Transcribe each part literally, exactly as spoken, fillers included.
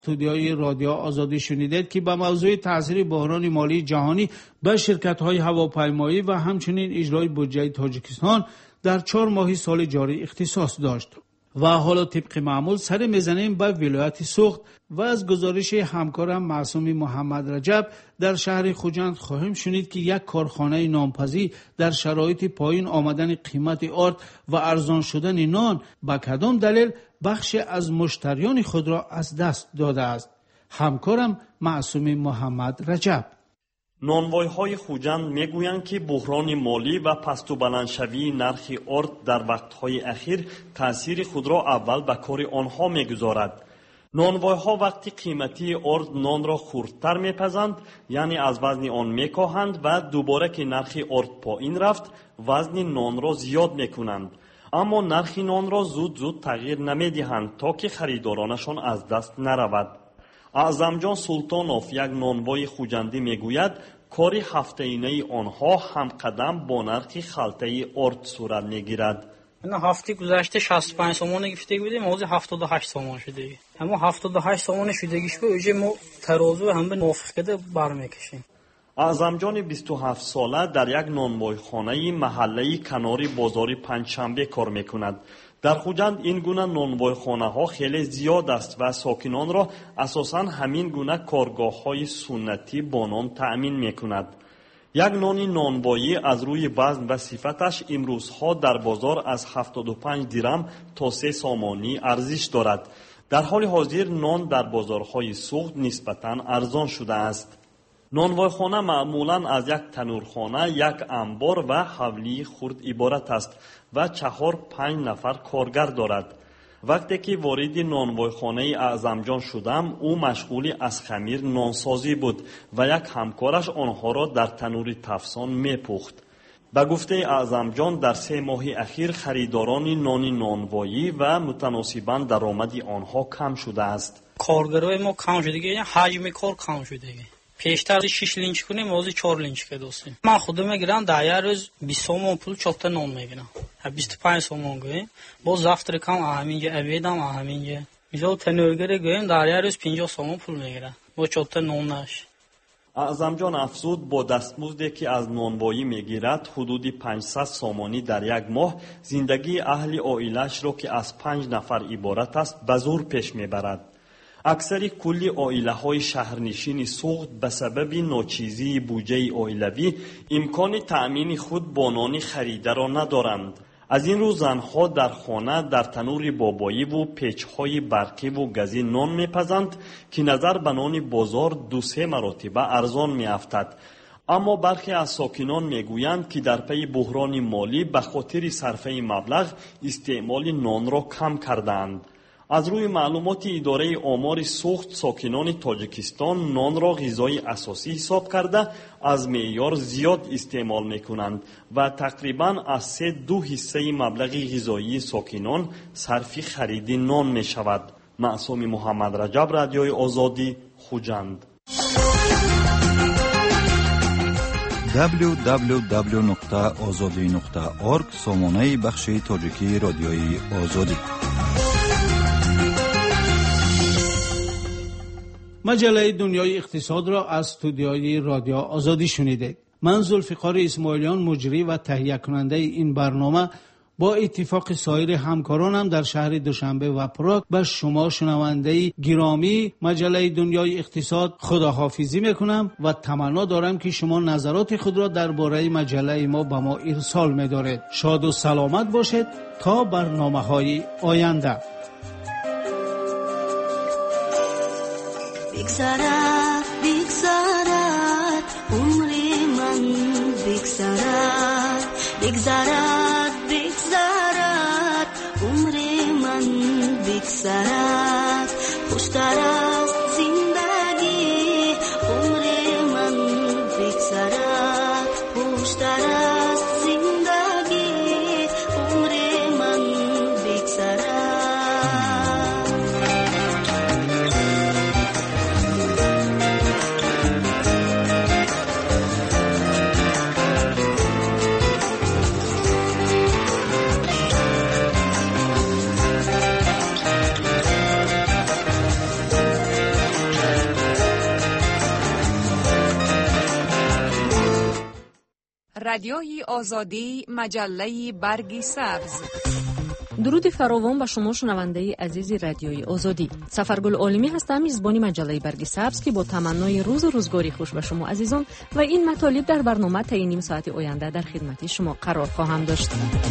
استودیوی رادیو آزادی شنیدید که به موضوع تاثیر بحران مالی جهانی به شرکت‌های هواپیمایی و همچنین اجرای بودجه تاجیکستان در چهار ماه سال جاری اختصاص داشت. و حالا طبق معمول سر میزنیم به ولایت سوخت و از گزارش همکارم معصوم محمد رجب در شهر خوجند خواهیم شنید که یک کارخانه نانپزی در شرایط پایین آمدن قیمت آرد و ارزان شدن نان به کدام دلیل بخش از مشتریان خود را از دست داده است. همکارم معصوم محمد رجب. نانوای‌های خوجند میگویند که بحران مالی و پست و بلندشوی نرخ آرد در وقت‌های اخیر تأثیر خود را اول به کار آنها میگذارد. نانوای‌ها وقتی قیمتی آرد نان را خردتر میپزند، یعنی از وزن آن میکاهند و دوباره که نرخ آرد پایین رفت وزن نان را زیاد میکنند. اما نرخ نان را زود زود تغییر نمیدهند تا که خریدارانشان از دست نرود. اعظمجان سلطانوف یک نانوای خوجندی میگوید کاری هفته‌ینه آنها هم قدم با نرخ خلطه آرد صورت میگیرد. نه هفته گذشته شصت و پنج تومان گرفته بودیم، موضوع هفتاد و هشت تومان شده. اما هفتاد و هشت تومان شدگیش به اوج ما ترازو هم به موافق کده برمیکشیم. اعظمجان بیست و هفت ساله در یک نانوایخانه محله کناری بازار پنجشنبه کار میکند. در خوجند این گونه نانوایخانه ها خیلی زیاد است و ساکنان را اساساً همین گونه کارگاه های سنتی با نان تأمین میکند. یک نان نانوایی از روی وزن و صفتش امروزها در بازار از هفتاد و پنج درم تا سه سامانی ارزش دارد. در حال حاضر نان در بازارهای سوخت نسبتاً ارزان شده است. نانوایخانه معمولاً از یک تنورخانه، یک انبار و حولی خرد عبارت است و چهار پنج نفر کارگر دارد. وقتی که وارد نانوایخانه اعظمجان شدم، او مشغول از خمیر نانسازی بود و یک همکارش آنها را در تنور تفسان میپخت. به گفته اعظمجان در سه ماه اخیر خریداران نان نانوایی و متناسباً درآمد آنها کم شده است. کارگرای ما کم شده، یعنی حجم کار کم شده. پیشتر شش لینچ کنیم، موضوع چهار لینچ که دوستیم. من خودم میگیرم در یک روز بیست تومان پول چهار نان میگیرم. بیست و پنج تومان گویم. باز زفتر کم همینجا، اویدم همینجا. مثلا تنورگری گویم در یک روز پنجاه تومان پول میگیرم. با چهار نان نش. اعظمجان افزود با دستمزدی که از نانوایی میگیرد حدود پانصد سامانی در یک ماه زندگی اهل عائله‌اش را که از پنج نفر عبارت است به زور پیش میبرد. اکثر کلی عائله‌های شهرنشین سوخت به سبب ناچیزی بودجه عائلوی امکان تأمین خود با نان خریده را ندارند. از این رو زنها در خانه در تنور بابایی و پیچ‌های برقی و گازی نان میپزند که نظر به نان بازار دو سه مرتبه ارزان میافتد. اما برخی از ساکنان میگویند که در پی بحران مالی به خاطر صرفه مبلغ استعمال نان را کم کردند. از روی معلومات اداره آمار سوخت، ساکنان تاجیکستان نان را غذای اساسی حساب کرده از معیار زیاد استعمال میکنند و تقریباً از سه دو حصه مبلغ غذایی ساکنان صرف خرید نان می شود. معصوم محمد رجب، رادیوی آزادی، خوجند. دبلیو دبلیو دبلیو نقطه آزادی نقطه اورگ سامانه بخش تاجیکی رادیوی آزادی. مجله دنیای اقتصاد را از استودیوی رادیو آزادی شنیدید. من ذوالفقار اسماعیلیان مجری و تهیه کننده این برنامه با اتفاق سایر همکارانم در شهر دوشنبه و پراگ به شما شنونده گرامی مجله دنیای اقتصاد خداحافظی میکنم و تمنا دارم که شما نظرات خود را درباره مجله ما به ما ارسال می‌دارید. شاد و سلامت باشید تا برنامه‌های آینده. بگذرد بگذرد عمری من بگذرد بگذرد بگذرد عمری من بگذرد خوشتر از زندگی عمری من بگذرد خوشتر از زندگی عمری من بگذرد. رادیوی آزادی، مجله برگ سبز. درود فراوان به شما شنونده عزیز رادیوی آزادی. سفرگل عالمی هستم، میزبان مجله برگ سبز که با تمنای روز و روزگاری خوش به شما عزیزان و این مطالب در برنامه تا نیم ساعت آینده در خدمت شما قرار خواهم داشت.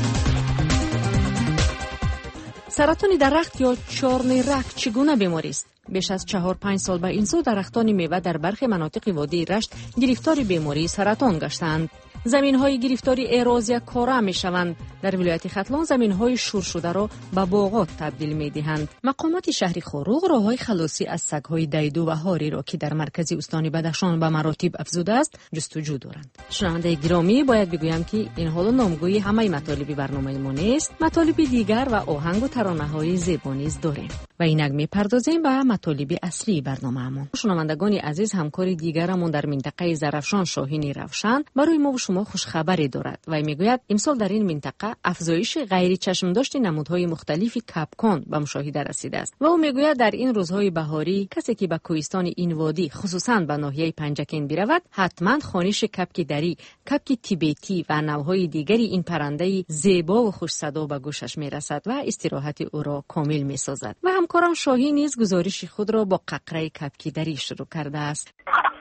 سرطان درخت یا چارنرک چگونه بیماری است؟ بیش از چهار پنج سال به این سو درختان میوه در برخی مناطق وادی رشت گرفتار بیماری سرطان گشتند. زمین‌های گرفتاری ایروزیا کاره می‌شوند. در ولایت ختلان زمین‌های شور شده را به باغات تبدیل می‌دهند. مقامات شهر خاروق راه‌های خلاصی از سگ‌های دیدو و هاری را که در مرکز استان بدخشان به مراتب افزوده است جستجو دارند. شنونده گرامی، باید بگویم که این حال نامگوی همه مطالب برنامه ما نیست. مطالب دیگر و آهنگ و ترانه‌های زیبا نیز داریم. و اینک می‌پردازیم به مطالب اصلی برنامه‌مان. شنوندگان عزیز، همکار دیگرمون در منطقه زرفشان شاهین روشن برای ما و شما خوش خبری دارد و میگوید امسال در این منطقه افزایش غیر چشم داشت نمودهای مختلف کپکان به مشاهده رسیده است و او میگوید در این روزهای بهاری کسی که به کوهستان این وادی خصوصا به ناحیه پنجکین برود حتما خوانش کپک دری، کپک تیبتی و نوهای دیگری این پرنده زیبا و خوش صدا به گوشش میرسد و استراحت او را کامل میسازد. و همکارم شاهین نیز گزارش خود را با ققره کپک دری شروع کرده است.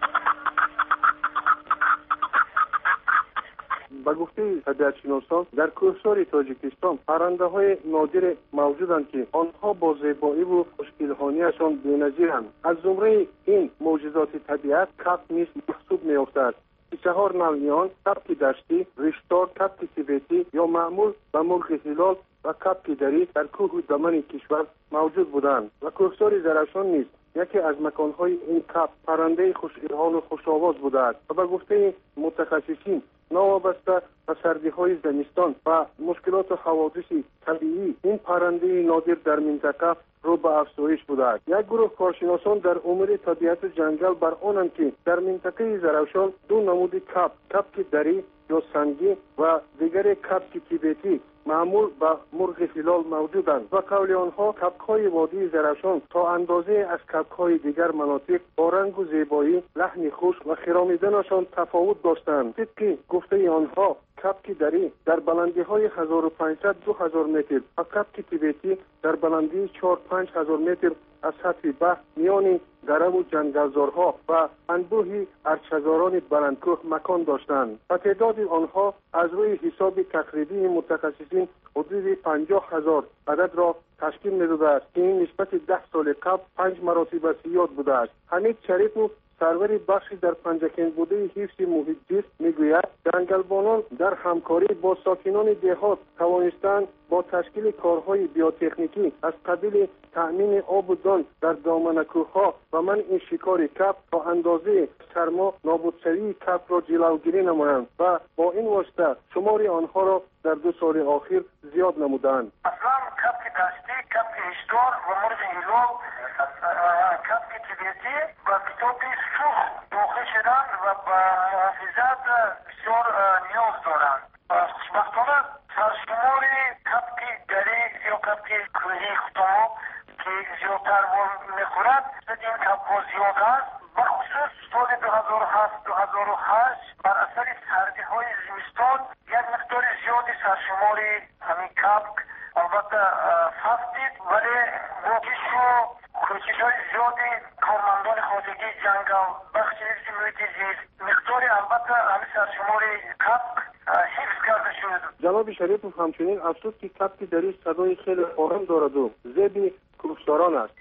با گفته طبیعت‌شناسان در کوهسار تاجیکستان پرنده‌های نادر موجودند که آنها با زیبایی و خوش‌الحانی‌شان بی‌نظیرند. از زمره این معجزات طبیعت کپ نیز محسوب می‌افتد. چهار نوعیان کپک دشتی، ریشتار، کپک تیبتی یا معمول به مرغ هلال و کپک دری در کوه و دمن کشور موجود بودند و کوهسار زرفشان نیز یکی از مکان‌های این کپ پرنده خوش‌الحان و خوش‌آواز بوده است و به گفته متخصصین نوابسته به سردی‌های زمستان و مشکلات و حوادث طبیعی این پرنده نادر در منطقه رو به افزایش بوده است. یک گروه کارشناسان در امور طبیعت جنگل بر آنند که در منطقه زرفشان دو نمود کپ، کپک دری یا سنگی و دیگر کپک تیبتی معمول به مرغ هلال موجودند و قول آنها کپک‌های وادی زرفشان تا اندازه از کپک‌های دیگر مناطق با رنگ و زیبایی، لحن خوش و خرامیدنشان تفاوت داشتند. طبق گفته آنها کپک دری در بلندی‌های هزار و پانصد تا دو هزار متر و کپک تیبتی در بلندی چهار پنج هزار متر از سطح بحر میان دره و جنگلزارها و انبوهی ارچه‌زاران بلندکوه مکان داشتند و تعداد آنها از روی حساب تقریبی متخصصین حدود پنجاه هزار عدد را تشکیل می‌داده است که این نسبت ده سال قبل پنج مراتب زیاد بوده است. حمید شریف و سرور بخشی در پنجکین بوده حفظ محیط زیست میگوید جنگلبانان در همکاری با ساکنان دهات توانستند با تشکیل کارهای بیوتکنیکی از قبیل تأمین آب و دان در دامن کوه‌ها و منع شکار کپ تا اندازه سرما نابودشوی کپ را جلوگیری نمایند و با این واسطه شمار آنها را در دو سال اخیر زیاد نمودند. اصلا کپ دستی، کپ اشتار و مرغ هلال، کپ تیبتی و کتاب سوخ دوخه شدن و به محافظت بسیار نیاز دارند. خوشبختانه سرشمار کپک دری یا کپک کوهی خطا که زیادتر میخورد این کپها زیاد است. بخصوص سال دو هزار و هفت دو هزار و هشت بر اثر سردی های زمستان یک مقدار زیادی سرشمار همین کپک البته فستید، ولی موجش و کوشش های زیادی کارمندان خانگی جنگل بخش حفظ محیط زیست مقداری البته همین سرشمار کپک حفظ کرده شد. جناب شریف همچنین افزود که کپک دری صدای خیلی آرام دارد و زیبی کوهساران است.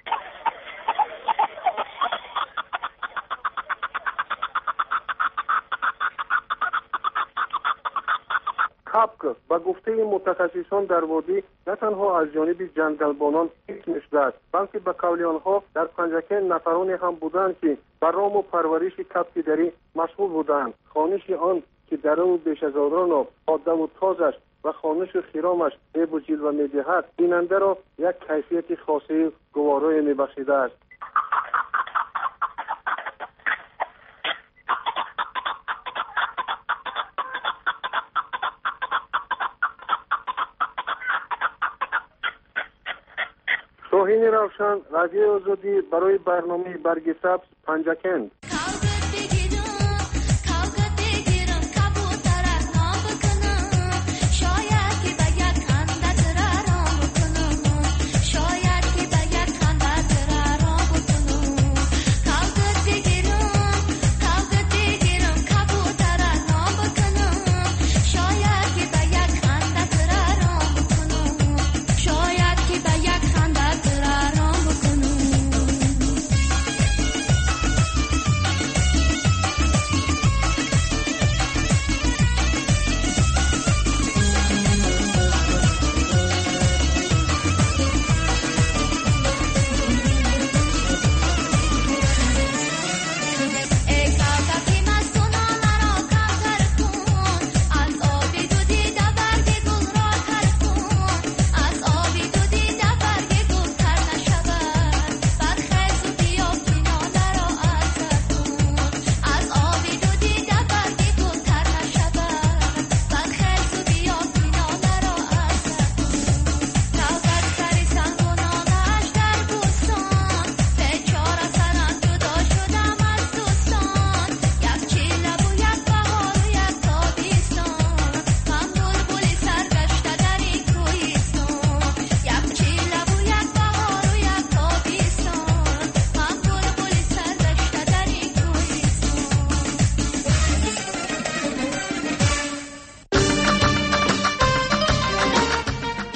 کپک با گفته متخصصان در وادی نه تنها از جانب جنگلبانان حفظ می‌شده است بلکه به قول آنها در پنجکین نفرانی هم بودند که بر رام و پرورش کپک دری مشغول بودند. خوانش آن که دره و بیشه‌زاران را آده و تازش و خوانش و خرامش عیب و جلوه می‌دهد بیننده را یک کیفیت خاصی گوارای می‌بخشیده است. شاهین روشن، رادیو آزادی برای برنامه برگ سبز پنجکین.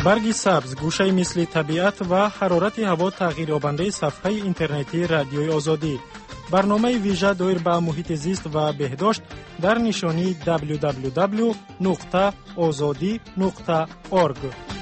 برگ سبز، گوشه مثل طبیعت و حرارت هوا تغییریابنده صفحه اینترنتی رادیوی آزادی. برنامه ویژه دایر به محیط زیست و بهداشت در نشانی دبلیو دبلیو دبلیو نقطه آزادی نقطه اورگ.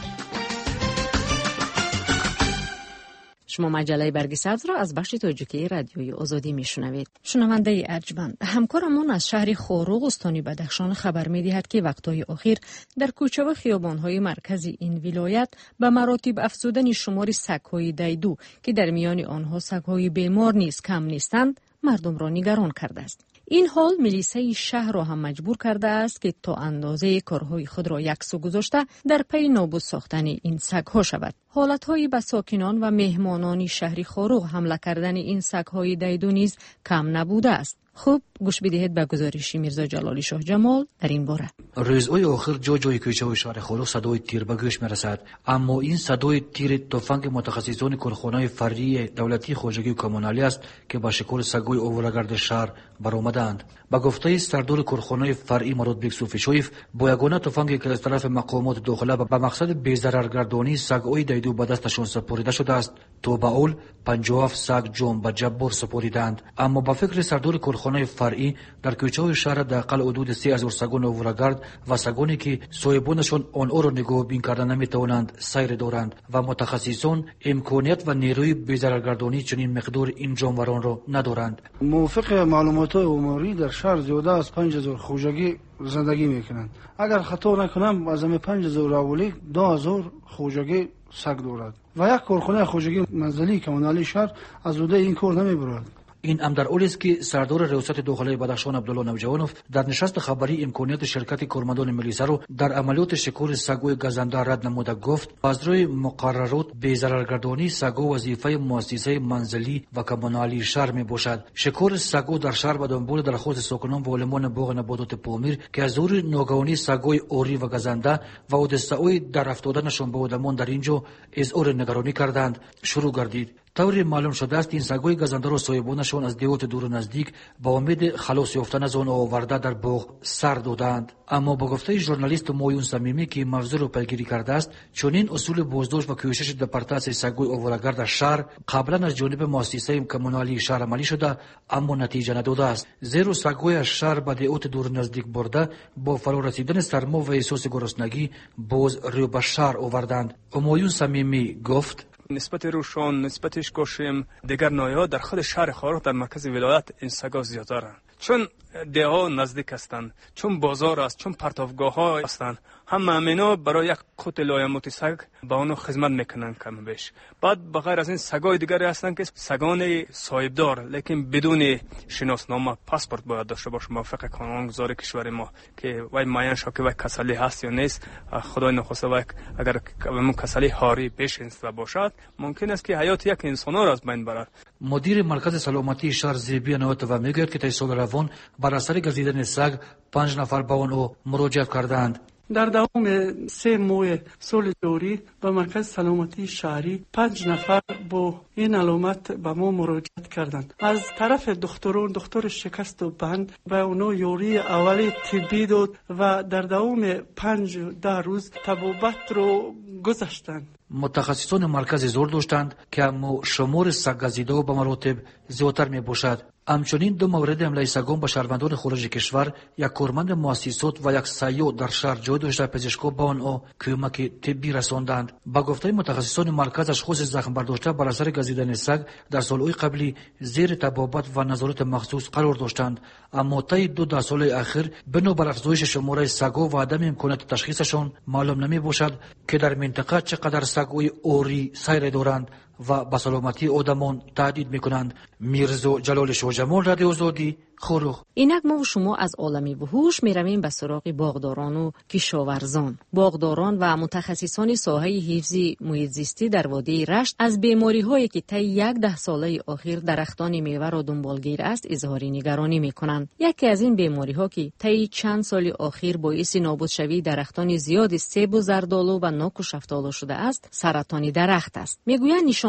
شما مجله برگ سبز را از بخش تاجیکی رادیوی آزادی میشنوید. شنونده ارجمند، همکارمون از شهر خوروغ استان بدخشان خبر میدهد که وقتهای اخیر در کوچه و خیابان‌های مرکزی این ولایت به مراتب افزودن شمار سگ‌های دیدو که در میان آنها سگ‌های بیمار نیز کم نیستند، مردم را نگران کرده است. این حال ملیسه شهر را هم مجبور کرده است که تا اندازه کارهای خود را یکسو گذاشته در پی نابود ساختن این سگ‌ها شود. حالت‌هایی به ساکنان و مهمانان شهر خوروغ حمله کردن این سگ‌های دیدو نیز کم نبوده است. خوب گوش بدهید به گزارش میرزا جلالی شاه جمال در این باره. روزهای آخر جا جای کوچه و شهر خوروغ صدای تیر به گوش میرسد، اما این صدای تیر تفنگ متخصصان کارخانه‌های فرعی دولتی خواجگی و کمونالی است که با شکار سگ‌های آورگرد شهر برآمدند. با گفته سردار کارخانه فرعی مراد بیگ صوفی‌شویف، با یگانه تفنگی که از طرف مقامات داخله به مقصد بی‌ضررگردانی سگ‌های دیدو به دستشان سپرده شده است، تا به اول پنجاه و هفت سگ جام به جبار سپاریدند. اما با فکر سردار کارخانه فرعی در کوچه‌های شهر حداقل حدود سه هزار سگان آورگرد و سگانی که صاحبانشان آنها را نگاه بین کردن نمی‌توانند سیر دارند و متخصصان امکانیت و نیروی بی‌ضررگردانی چنین مقدار این جانوران را ندارند. موافق معلومات عمومی در شهر زیاده از پنج هزار خوجگی زندگی میکنند. اگر خطا نکنم از همه پنج هزار اولی دو هزار خوجگی سگ دارد و یک کارخانه خوجگی منزلی کمونالی شهر از عهده این کار نمیبرد. این هم در حالی است که سردار ریاست داخلی بدخشان عبدالله نوجوانوف در نشست خبری امکانیت شرکت کارمندان ملیسه را در عملیات شکار سگ‌های گزنده رد نموده گفت از روی مقررات بی‌ضررگردانی سگ‌ها وظیفه مؤسسه منزلی و کمونالی شهر می باشد. شکار سگ‌ها در شهر به دنبال درخواست ساکنان و علمان باغ نباتات پامیر که از زور ناگهانی سگ‌های اوری و گزنده و حادثه‌های در افتادنشان به آدمان در اینجا اظهار نگرانی کردند شروع گردید. طوری معلوم شده است این سگ‌های گزنده را صاحبانشان از دیوت دور و نزدیک با امید خلاص یافتن از آن آورده در باغ سر دادند. اما با گفته ژورنالیست مایون صمیمی که موضوع را پیگیری کرده است، چنین اصول بازداشت و کوشش دپارتاسی سگ‌های آورگرد شهر قبلا از جانب مؤسسه کمونالی شهر عملی شده اما نتیجه نداده است، زیرا سگ‌های از شهر به دیوت دور و نزدیک برده با فرا رسیدن سرما و احساس گرسنگی باز رو به شهر آوردند. مایون صمیمی گفت نسبت روشان نسبتش کشیم دیگر نایه‌ها در خود شهر خوروغ در مرکز ولایت این سگا زیادارند، چون دیها نزدیک هستند، چون بازار است، چون پرتابگاه ها هستند. همه امینا برای یک قوت لایموت سگ با اونو خدمت میکنن کم بیش. بعد بغیر از این سگای دیگری هستند که سگان صاحبدار لیکن بدون شناسنامه پاسپورت باید داشته باشه موافق قانونگذاری کشور ما که وای معین شو که وای کسلی هست یا نیست. خدای نخواسته وای اگر اون کسلی هاری پیش انستا باشد ممکن است که حیات یک انسان را از بین برد. مدیر مرکز سلامتی شهر زیبی نوتو میگوید که تا سال روان بر اثر گزیدن سگ پنج نفر به آن مراجعه کردند. در دوام سه ماه سال جاری به مرکز سلامتی شهری پنج نفر با این علامت به ما مراجعت کردند. از طرف دکتران دکتر شکست و بند به اونا یاری اولی طبی داد و در دوام پنج ده روز طبابت رو گذاشتند. متخصصان مرکز زور داشتند که اما شمار سگ گزیده به مراتب زیادتر می باشد. همچنین دو مورد حمله سگان به شهروندان خارج کشور، یک کارمند مؤسسات و یک سیاح در شهر جای داشته پزشکا به آنها کمک طبی رساندند. با گفته متخصصان مرکز اشخاص زخم برداشته بر اثر گزیدن سگ در سالهای قبلی زیر طبابت و نظارت مخصوص قرار داشتند، اما طی دو ده سال اخیر بنابر افزایش شمار سگا و عدم امکانات تشخیصشان معلوم نمی باشد که در منطقه چقدر سگ‌های اوری سیر دارند و به سلامتی آدمان تهدید میکنند. میرزا جلال شاه جمال، رادیو آزادی، خوروغ. اینک ما و شما از عالم وحوش میرویم به سراغ باغداران و کشاورزان. باغداران و متخصصان ساحه حفظ محیط زیستی در وادی رشت از بیماری هایی که طی یک ده ساله اخیر درختان میوه را دنبالگیر است اظهار نگرانی میکنند. یکی از این بیماری ها که طی چند سال اخیر باعث نابود شوی درختان زیاد سیب و زردآلو و نوک و شفتالو شده است، سرطان درخت است. میگویند نشان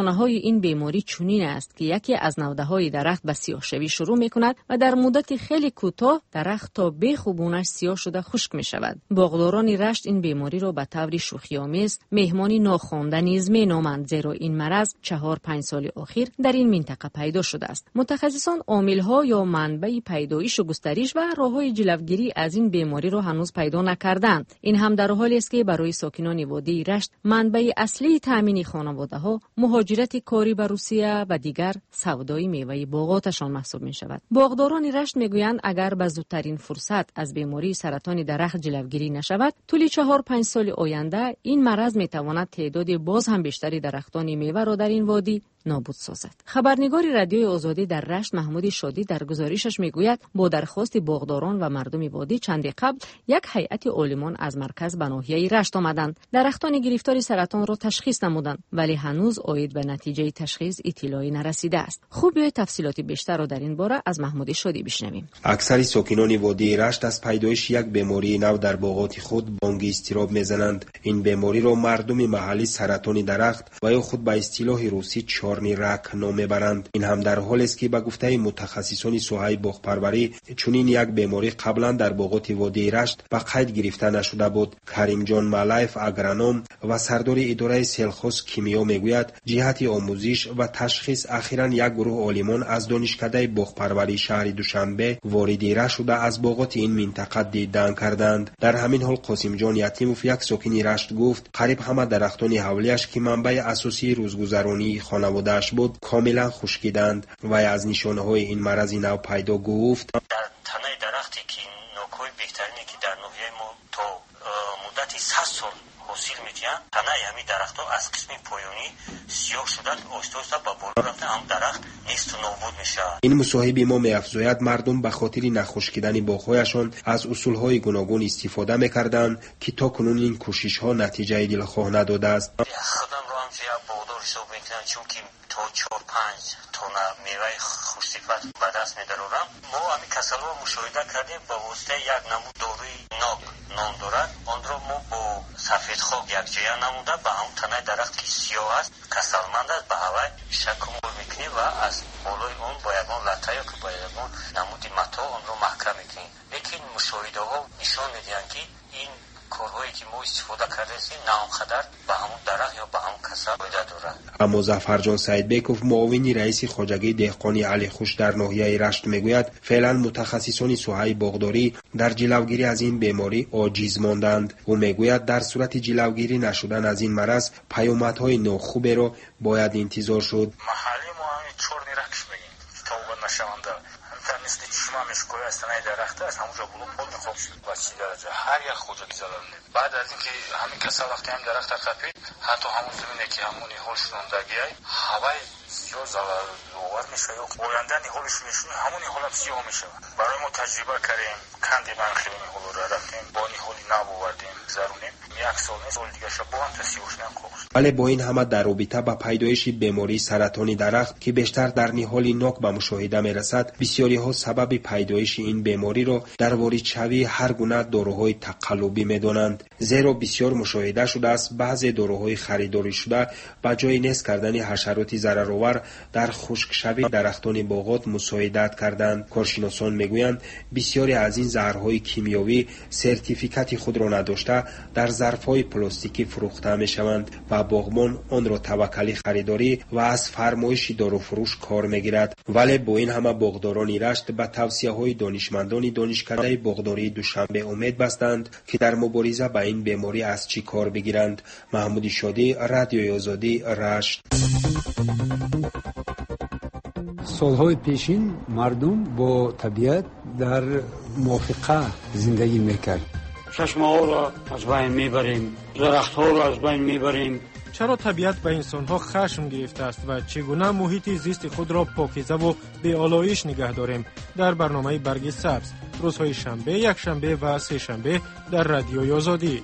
نشانه های این بیماری چنین است که یکی از نوده های درخت به سیاه‌شوی شروع می کند و در مدت خیلی کوتاه درخت تا به خوبونش سیاه شده خشک می شود. باغداران رشت این بیماری را به طور شوخی‌آمیز مهمانی ناخوانده نیز می نامند، زیرا این مرض چهار پنج سال اخیر در این منطقه پیدا شده است. متخصصان عامل‌ها یا منبع پیدایش و گسترش و راه‌های جلوگیری از این بیماری را هنوز پیدا نکردند. این هم در حالی است که برای ساکنان وادی رشت منبع اصلی تامین خانواده‌ها مهاجرت کاری به روسیه و دیگر سودای میوه باغاتشان محسوب می شود. باغداران رشت میگویند اگر به زودترین فرصت از بیماری سرطان درخت جلوگیری نشود، طول چهار پنج سال آینده این مرض می تواند تعداد باز هم بیشتری درختان میوه را در این وادی نابود سازد. خبرنگار رادیوی آزادی در رشت محمود شادی در گزارشش میگوید با درخواست باغداران و مردم وادی چندی قبل یک هیئت عالمان از مرکز به ناحیه رشت آمدند. درختان گرفتار سرطان را تشخیص نمودند، ولی هنوز عاید به نتیجه تشخیص اطلاعی نرسیده است. خوب بیاید تفصیلات بیشتر را در این باره از محمود شادی بشنویم. اکثر ساکنان وادی رشت از پیدایش یک بیماری نو در باغات خود بانگ اضطراب میزنند. این بیماری را مردم محلی سرطان درخت و یا خود به اصطلاح روسی چارنی رک نام میبرند. این هم در حالی است که به گفته متخصصان ساحه باغپروری چنین یک بیماری قبلا در باغات وادی رشت به قید گرفته نشده بود. کریم جان ملایف اگرونوم و سردار اداره سلخوز کیمیا میگوید جهت آموزش و تشخیص اخیراً یک گروه عالمان از دانشکده باغپروری شهر دوشنبه وارد رشت شده از باغات این منطقه دیدن کردند. در همین حال قاسم جان یتیموف یک ساکن رشت گفت قریب همه درختان حولیش که منبع اساسی روزگذرانی خانواده‌اش بود کاملا خشکیدند و از نشانه‌های این مرض نو پیدا گفت در تنه درختی که نوک‌های بهترینی که در ناحیه ما تا مدت صد سال حاصل می‌دهند، تنه همین درخت‌ها از قسم پایانی سیاه شدن، آهسته آهسته به بالا رفته هم درخت نیست و نابود میشه. این مصاحبه ما می‌افزاید مردم به خاطر نخشکیدن باغ‌هایشان از اصول‌های گوناگون استفاده می‌کردند که تا کنون این کوشش‌ها نتیجه دلخواه نداده است. خودم رو هم یک باغدار حساب می‌کنم، چون که تا چهار پنج تونه میوه خوش‌صفت به دست می‌دارم. ما همین کسل‌ها مشاهده کردیم با واسطه یک نمود داروی ناک نام دارد. آن را ما با سفید خاک یکجا نموده به همون تنه درخت که سیاه است کسلمند است به هوای شکمول می‌کنیم و از بالای اون با یگان لطه یا که با یگان نمود متا آن را محکم می‌کنیم. لیکن مشاهده‌ها نشان می‌دهند که این کارهایی که ما استفاده کرده هستیم نه آنقدر به همون درخت یا به همون کسل فایده دارد. اما ظفرجان سعیدبکوف معاون رئیس خواجگی دهقانی علی خوش در ناحیه رشت میگوید فعلا متخصصان ساحه باغداری در جلوگیری از این بیماری عاجز ماندند. او میگوید در صورت جلوگیری نشدن از این مرض پیامدهای ناخوبی را باید انتظار شد. محلی ما همین چورنی رکش میگیم تا او نشونده همین مثل چشمه میشکوی از تنه درخته از همونجا بلو پل میخواب شد و چی درجه هر یک خواجگی زدن نید. بعد از اینکه همین کسا وقتی هم درخت قپید حتی همون زمینه که همونی هول شدندگی های هوای سیاه زلالور میشه یا آینده نیهولش میشونه همون نیهول هم سیاه میشه. برای ما تجربه کردیم کندی منخیل نیهول را رفتیم با نیهولی نبوردیم زرونیم یک سال نیست سال دیگه شد با هم تا سیاهش نکوش. ولی با این همه در رابطه با پیدایش بیماری سرطان درخت که بیشتر در نهال ناک به مشاهده میرسد بسیاری ها سبب پیدایش این بیماری را در واریدشوی هر گونه داروهای تقلبی میدانند، زیرا بسیار مشاهده شده است بعضی داروهای خریداری شده با جای نیست کردن حشرات ضررآور در خشکشوی درختان باغات مساعدت کردند. کارشناسان میگویند بسیاری از این زهرهای کیمیاوی سرتیفیکات خود را نداشته در ظرفهای پلاستیکی فروخته میشوند و باغبان آن را توکلی خریداری و از فرمایش داروفروش کار میگیرد. ولی با این همه باغداران رشت به توصیه های دانشمندان دانشکده باغداری دوشنبه امید بستند که در مبارزه با این بیماری از چی کار بگیرند. محمود شادی، رادیوی آزادی، رشت. سالهای پیشین مردم با طبیعت در موافقه زندگی میکرد. چشمه ها را از بین میبریم، درخت ها را از بین میبریم. چرا طبیعت به انسان ها خشم گرفته است و چگونه محیط زیست خود را پاکیزه و به آلایش نگه داریم؟ در برنامه برگ سبز روزهای شنبه، یک شنبه و سه شنبه در رادیوی آزادی.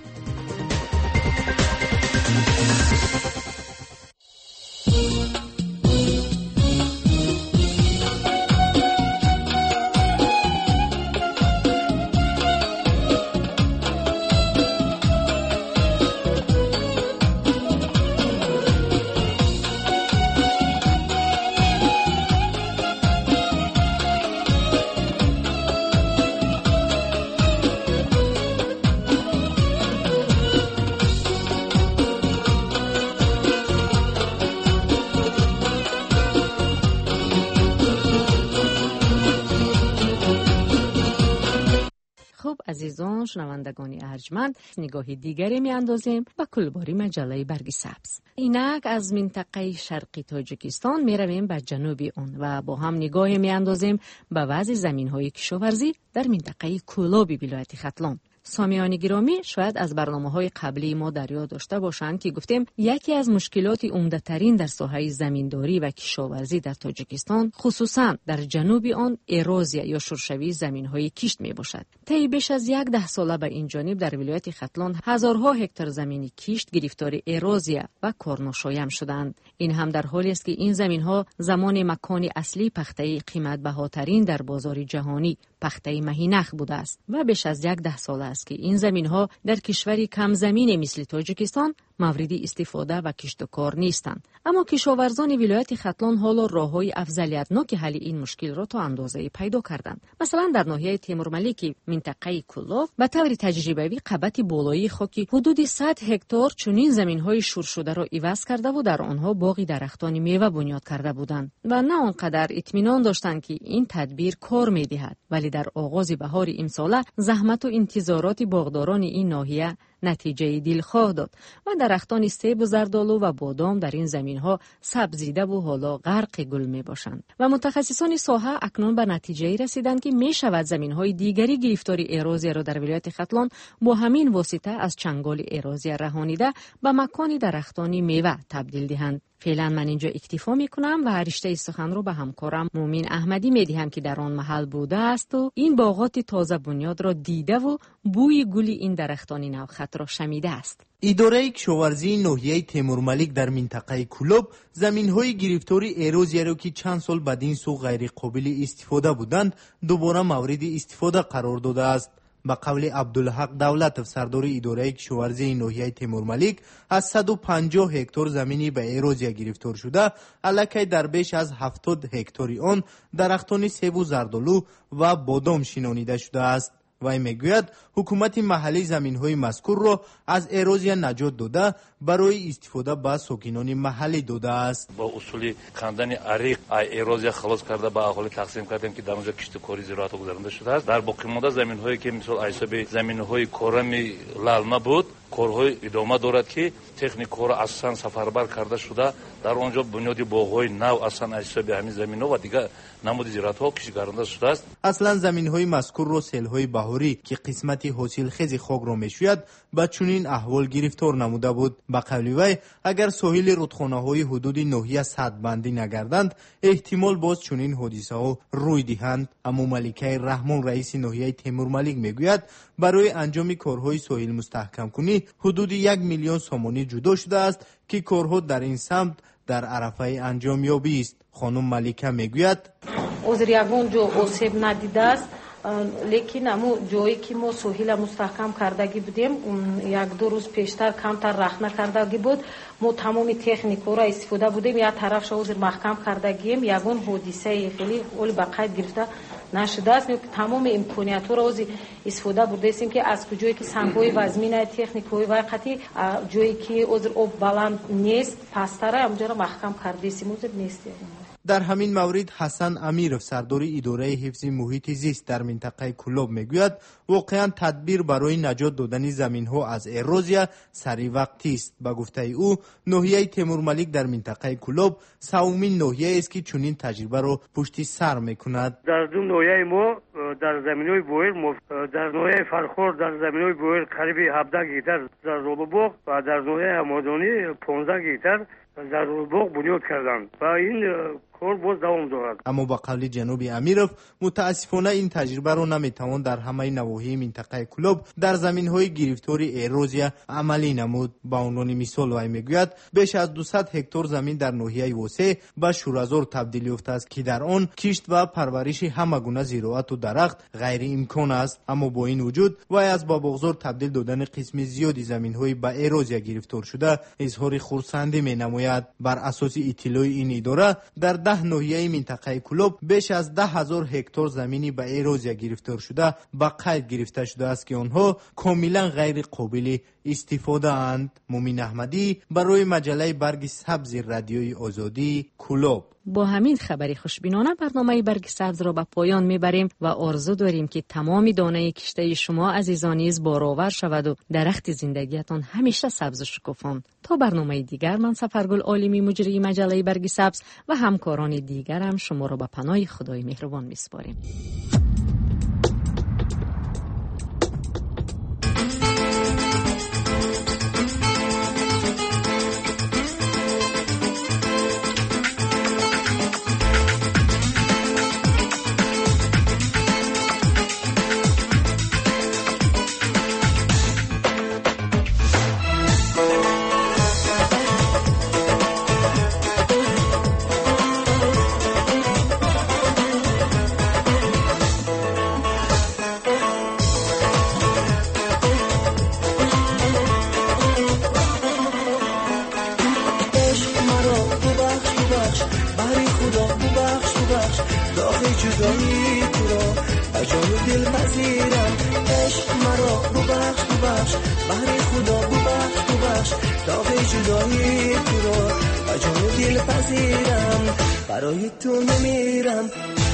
عزیزان شنوندگان ارجمند نگاهی دیگری می اندازیم به کلباری مجله برگ سبز. اینک از منطقه شرقی تاجیکستان می رویم به جنوبی آن و با هم نگاهی می اندازیم به وضع زمین های کشاورزی در منطقه کولوب ولایت ختلان. سامیان گرامی، شاید از برنامه‌های قبلی ما در یاد داشته باشند که گفتیم یکی از مشکلات عمده ترین در ساحه زمینداری و کشاورزی در تاجیکستان خصوصا در جنوب آن اروزیا یا شورشوی زمین‌های کشت میباشد. طی بیش از یک ده ساله به این جانب در ولایت ختلان هزارها هکتار زمین کشت گرفتار اروزیا و کارناشایم شدند. این هم در حالی است که این زمین‌ها زمان مکان اصلی پخته قیمت بهاترین در بازار جهانی پخته مهینخ بوده است و بیش از یک ده سال است که این زمین‌ها در کشوری کم زمین مثل تاجیکستان مورد استفاده و کشت و کار نیستند. اما کشاورزان ولایت ختلان حالا راه‌های افضلیت‌ناک حل این مشکل را تا اندازه‌ای پیدا کردند. مثلا در ناحیه تیمورملیک منطقه کولوب به طور تجربوی قبط بالایی خاکی حدود صد هکتار چنین زمین‌های شور شده را عوض کرده و در آنها باغی درختان میوه بنیاد کرده بودند و نه آنقدر اطمینان داشتند که این تدبیر کار می‌دهد، ولی در آغاز بهار امسال زحمت و انتظارات باغداران این ناحیه نتیجه دلخواه داد و درختان سیب و زردآلو و بادام در این زمین‌ها سبزیده و حالا غرق گل می‌باشند و متخصصان ساحه اکنون به نتیجه رسیدند که می‌شود زمین‌های دیگری گرفتار اروزیا را در ولایت ختلان با همین واسطه از چنگال اروزیا رهانیده به مکان درختان میوه تبدیل دهند. فعلا من اینجا اکتفا میکنم و رشته سخن رو به همکارم مومن احمدی میدهم که در آن محل بوده است و این باغات تازه بنیاد را دیده و بوی گل این درختان نوخط را شمیده است. اداره کشاورزی ناحیه تیمورملیک در منطقه کولوب زمین‌های گرفتاری اروزیا را که چند سال بعد این سو غیر قابل استفاده بودند دوباره مورد استفاده قرار داده است. با قول عبدالحق دولت سردار اداره کشاورزی ناحیه تیمورملیک از صد و پنجاه هکتار زمینی به اروزیا گرفتار شده، الکی در بیش از هفتاد هکتاری آن درختان سیب و زردآلو و بادام شنانیده شده است. وی میگوید حکومت محلی زمین‌های مذکور را از اروزیا نجات داده برای استفاده به ساکنان محلی داده است. با اصول کندن عریق اروزیا خلاص کرده به اهالی تقسیم کردیم که در اونجا کشت کاری زراعت گذرانده شده است. در باقی مانده زمین‌هایی که مثل ایساب زمین‌های کورمی لالما بود، کارهای ادامه دارد که تکنیک کار اصلا سفربر کرده شده در آنجا بنیاد باغ‌های نو اصلا ایساب همین زمین‌ها و دیگر نمود زراعت‌ها کشتگرانده شده است. اصلا زمین‌های مذکور را سیل‌های بهاری که قسمت حاصل خیز خاک را میشوید با چنین احوال گرفتار نموده بود. با قول وی اگر ساحل رودخانه‌های حدود ناحیه سد بندی نگردند احتمال باز چنین حادثه‌ها روی دهند. اما ملکه رحمان رئیس ناحیه تیمورملیک میگوید برای انجام کارهای ساحل مستحکم کنی حدود یک میلیون سومانی جدا شده است که کارها در این سمت در عرفه انجام یابی است. خانم ملکه میگوید عذر یگون جو آسیب ندیده است، لیکن امو جایی که ما ساحل مستحکم کردگی بودیم یک دو روز پیشتر کمتر رخنه کردگی بود، ما تمام تکنیکا را استفاده بودیم یک طرف شوزر محکم کردگیم یگون حادثه خیلی اول به قید گرفته نشده است. تمام امکانیت ها را استفاده بردیم که از کجایی که سنگ‌های وزمین تکنیک‌های وقتی جایی که عذر آب بلند نیست پستره اونجا را محکم کردیم عذر نیست. در همین مورد حسن امیرов سردار اداره حفظ محیط زیست در منطقه کولوب میگوید واقعا تدبیر برای نجات دادن زمین‌ها از اروزیا سری وقتی است. با گفته او ناحیه تیمورملیک در منطقه کولوب سومین ناحیه است که چنین تجربه را پشت سر میکند. در دو ناحیه ما در زمین‌های بویر در ناحیه فرخور در زمین‌های بویر قریب هفده گیتار زردآلو باغ و در ناحیه همدانی پانزده گیتار زردآلو باغ بنیاد کردند و این کار باز دوام دارد. اما با قول جناب امیرov متاسفانه این تجربه را نمیتوان در همه نواحی منطقه کولوب در زمین‌های گرفتاری اروزیا عملی نمود. با عنوان مثال وی میگوید بیش از دویست هکتار زمین در ناحیه وسع به شورزار تبدیل یافته است که در آن کشت و پرورش همه گونه زراعت و درخت غیر امکان است. اما با این وجود وی از با بغضار تبدیل دادن قسم زیادی زمین‌های به اروزیا گرفتار شده اظهار خرسندی مینماید. بر اساس اطلاع این اداره در ده ناحیه منطقه کولوب بیش از ده هزار هکتار زمینی به اروزیا گرفتار شده با قید گرفته شده است که آنها کاملا غیر قابل استفاده اند. مومن احمدی برای مجله برگ سبز رادیوی آزادی کولوب. با همین خبری خوشبینانه برنامه برگ سبز را به پایان میبریم و آرزو داریم که تمام دانه کشته شما عزیزان نیز بارآور شود و درخت زندگیتان همیشه سبز و شکوفان. تا برنامه دیگر، من سفرگل عالمی مجری مجله برگ سبز و همکاران دیگرم شما را به پناه خدای مهربان میسپاریم. برای تو میمیرم.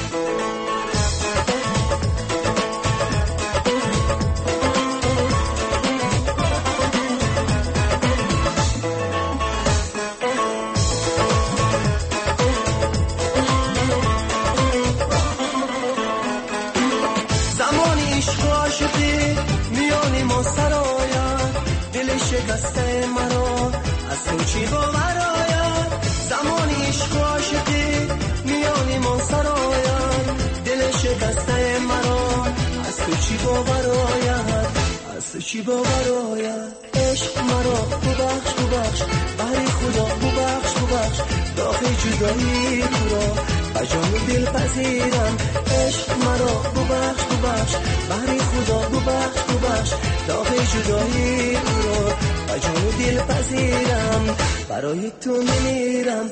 زمانی عشق و عاشقی میانی ما سراید، دل شکسته مرا از تو چی باور آید. زمانی عشق و عاشقی میانی ما سراید، دل شکسته مرا از تو چی باور آید، از تو چی باور آید. عشق مرا ببخش ببخش، بری خدا ببخش ببخش، داغ جدایی تو را به جان و دل پذیرم. عشق مرا ببخش ببخش، بری خدا ببخش ببخش، داغ جدایی تو را به جان و دل پذیرم. برای تو میمیرم.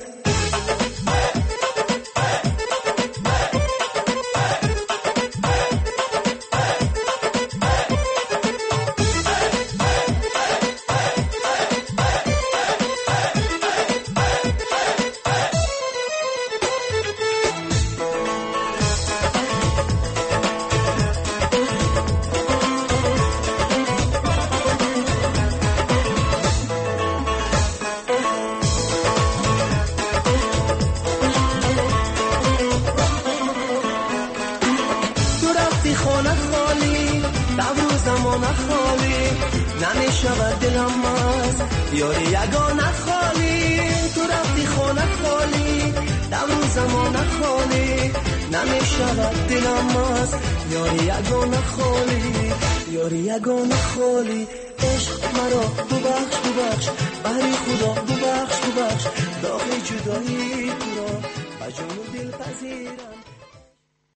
نمیشود دلم از یاری یگانه خالی. تو رفتی خانه خالی، دم زمان خالی. نمیشود دلم از یاری یگانه خالی، یاری یگانه خالی. عشق مرا ببخش ببخش، بری خدا ببخش ببخش، داغ جدایی تو را به جان و دل پذیرم.